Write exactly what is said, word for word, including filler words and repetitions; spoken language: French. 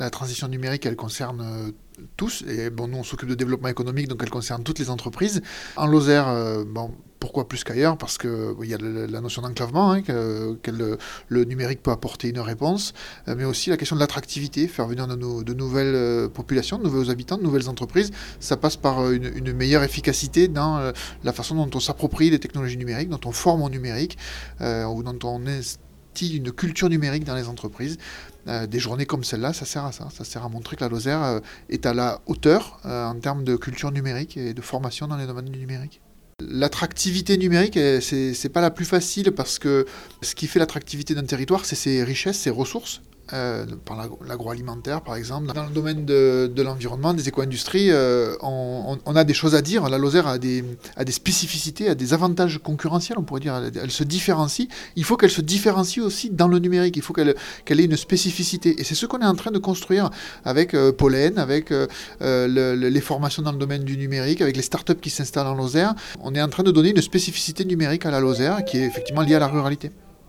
La transition numérique, elle concerne euh, tous. Et bon, nous, on s'occupe de développement économique, donc elle concerne toutes les entreprises. En Lozère, euh, bon, pourquoi plus qu'ailleurs? Parce qu'il y a le, la notion d'enclavement, hein, que, que le, le, numérique peut apporter une réponse, euh, mais aussi la question de l'attractivité, faire venir de, no, de nouvelles euh, populations, de nouveaux habitants, de nouvelles entreprises. Ça passe par une, une meilleure efficacité dans euh, la façon dont on s'approprie les technologies numériques, dont on forme au numérique, euh, ou dont on est une culture numérique dans les entreprises. Euh, des journées comme celle-là, ça sert à ça. Ça sert à montrer que la Lozère euh, est à la hauteur euh, en termes de culture numérique et de formation dans les domaines du numérique. L'attractivité numérique, c'est, c'est pas la plus facile parce que ce qui fait l'attractivité d'un territoire, c'est ses richesses, ses ressources. Euh, par l'agroalimentaire par exemple. Dans le domaine de, de l'environnement, des éco-industries, euh, on, on a des choses à dire. La Lozère a des, a des spécificités, a des avantages concurrentiels, on pourrait dire. Elle, elle se différencie. Il faut qu'elle se différencie aussi dans le numérique. Il faut qu'elle, qu'elle ait une spécificité. Et c'est ce qu'on est en train de construire avec euh, Pollen, avec euh, le, le, les formations dans le domaine du numérique, avec les startups qui s'installent en Lozère. On est en train de donner une spécificité numérique à la Lozère qui est effectivement liée à la ruralité.